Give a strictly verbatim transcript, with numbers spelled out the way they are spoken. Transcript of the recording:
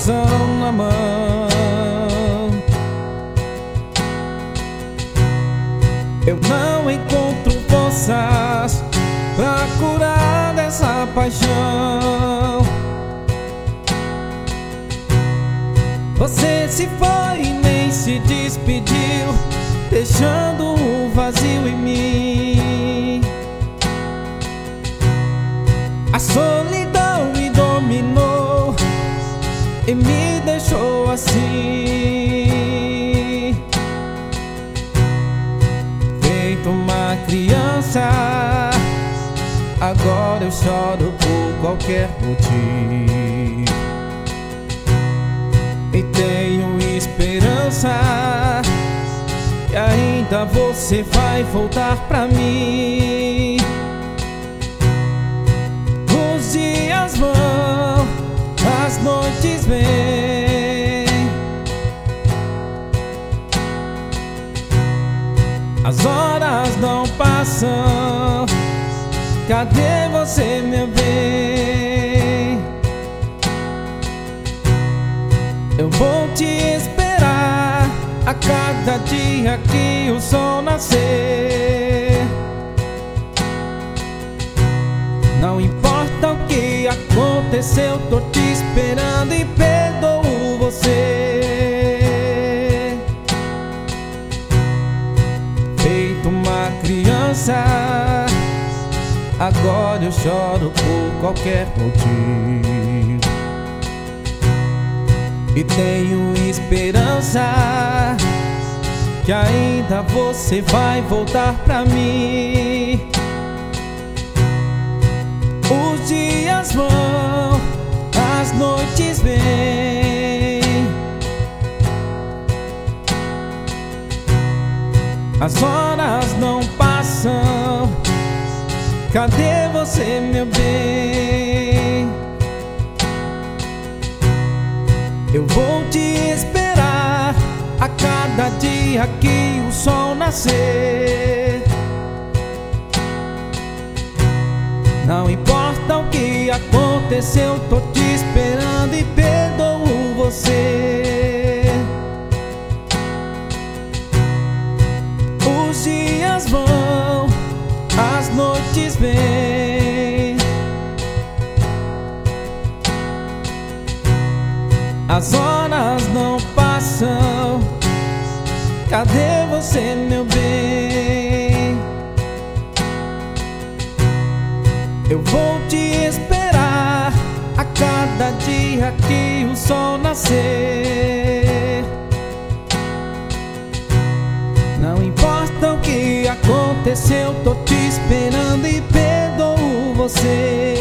coração na mão. Eu não encontro forças pra curar dessa paixão. Você se foi e nem se despediu, deixando um vazio em mim. A solidão me dominou e me deixou assim, feito uma criança. Agora eu choro por qualquer motivo e tenho esperança que ainda você vai voltar pra mim. Os dias vão, as noites vêm, as horas não passam. Cadê você, meu bem? Eu vou te esperar a cada dia que o sol nascer. Não importa o que aconteceu, tô te esperando e perdoo você. Feito uma criança, agora eu choro por qualquer motivo e tenho esperança que ainda você vai voltar pra mim. Os dias vão, as noites vêm, as horas não passam. Cadê você, meu bem? Eu vou te esperar a cada dia que o sol nascer. Não importa o que aconteceu, tô te esperando e perdoo você. Os dias vão, as noites vêm, as horas não passam. Cadê você, meu bem? Eu vou te esperar a cada dia que o sol nascer. Não importa o que aconteceu, tô te esperando e perdoo você.